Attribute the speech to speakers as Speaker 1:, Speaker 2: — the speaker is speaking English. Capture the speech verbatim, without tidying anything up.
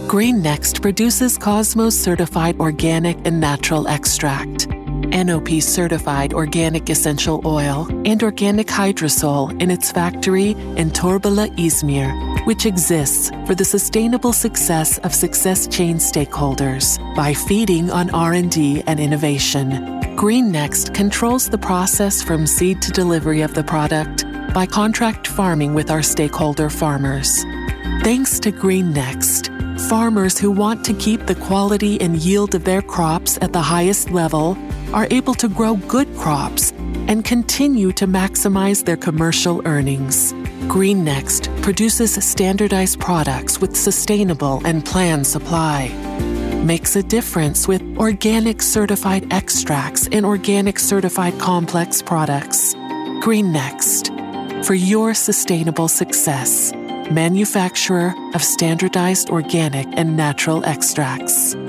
Speaker 1: Green Next produces Cosmos Certified Organic and Natural Extract, N O P Certified Organic Essential Oil, and Organic Hydrosol in its factory in Torbala, Izmir, which exists for the sustainable success of Success Chain stakeholders by feeding on R and D and innovation. Green Next controls the process from seed to delivery of the product by contract farming with our stakeholder farmers. Thanks to Green Next, farmers who want to keep the quality and yield of their crops at the highest level are able to grow good crops and continue to maximize their commercial earnings. Green Next produces standardized products with sustainable and planned supply, makes a difference with organic certified extracts and organic certified complex products. Green Next, for your sustainable success. Manufacturer of standardized organic and natural extracts.